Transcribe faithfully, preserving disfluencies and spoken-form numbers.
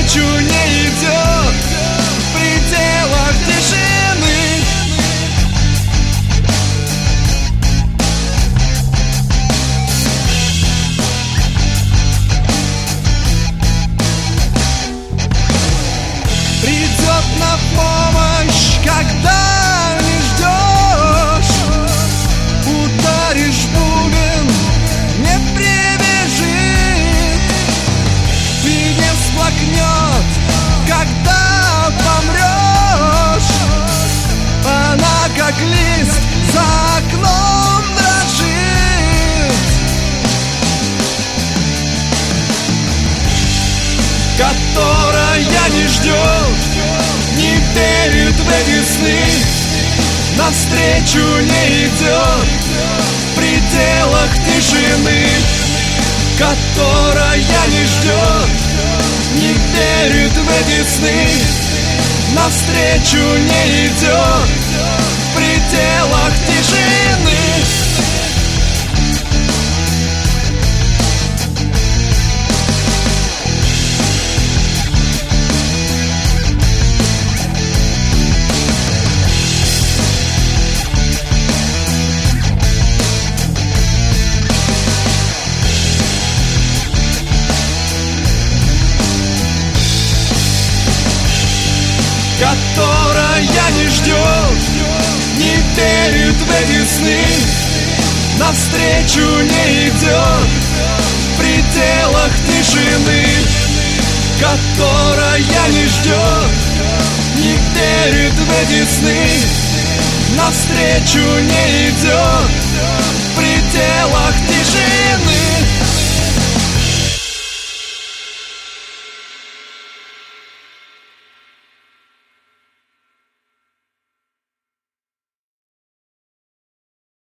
навстречу не идет в пределах тишины. Придет на помощь, когда не ждешь. Ударишь бубен, не прибежит и не всплакнет, когда помрешь. Она как лист за окном дрожит, которая не ждет, не верит в эти сны, навстречу не идет в пределах тишины. Которая не ждет, не верит в эти сны, навстречу не идет в пределах тишины. Которая не ждет, не верит в эти сны, навстречу не идет в пределах тишины. Которая не ждет, не верит в эти сны, навстречу не идет